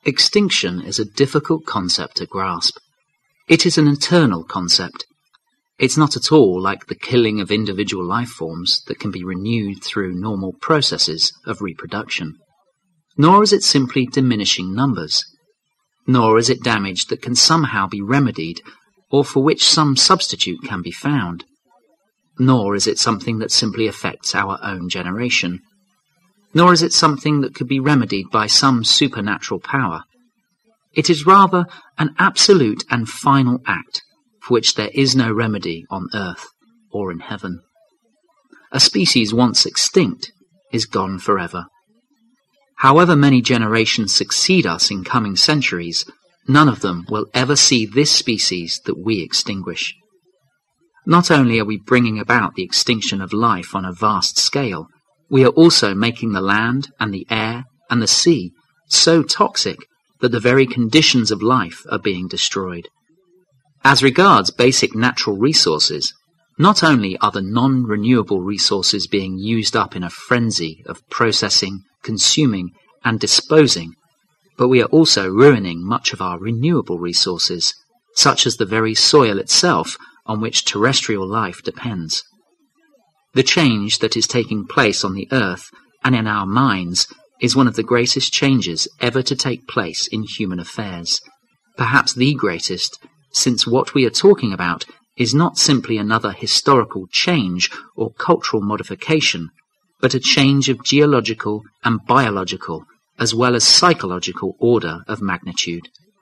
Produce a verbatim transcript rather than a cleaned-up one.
Extinction is a difficult concept to grasp. It is an eternal concept. It's not at all like the killing of individual life forms that can be renewed through normal processes of reproduction. Nor is it simply diminishing numbers. Nor is it damage that can somehow be remedied or for which some substitute can be found. Nor is it something that simply affects our own generation. Nor is it something that could be remedied by some supernatural power. It is rather an absolute and final act for which there is no remedy on earth or in heaven. A species once extinct is gone forever. However many generations succeed us in coming centuries, none of them will ever see this species that we extinguish. Not only are we bringing about the extinction of life on a vast scale, we are also making the land and the air and the sea so toxic that the very conditions of life are being destroyed. As regards basic natural resources, not only are the non-renewable resources being used up in a frenzy of processing, consuming, and disposing, but we are also ruining much of our renewable resources, such as the very soil itself on which terrestrial life depends. The change that is taking place on the earth and in our minds is one of the greatest changes ever to take place in human affairs, perhaps the greatest, since what we are talking about is not simply another historical change or cultural modification, but a change of geological and biological as well as psychological order of magnitude.